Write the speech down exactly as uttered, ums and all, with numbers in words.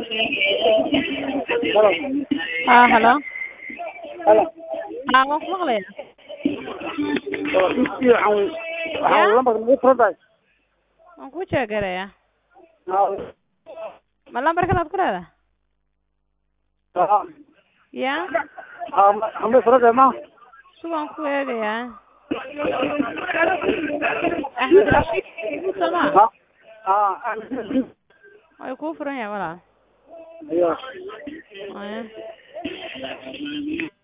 Hello. Ah, hello. Hello. Ah, waan ku maqlayaa. Oo, intii waxaan Ya? waxaan lambar ugu furantahay. Waan ku jeegarayaa. Haa. Ma lambarkan aad ku leedahay? Haa. Ya? Haa, hambe furantahay ma? Si waan ku eegayaa. Axmed Rashiid Soma. Haa. Haa. Way ku furan yahay walaal. Iyo. Ay.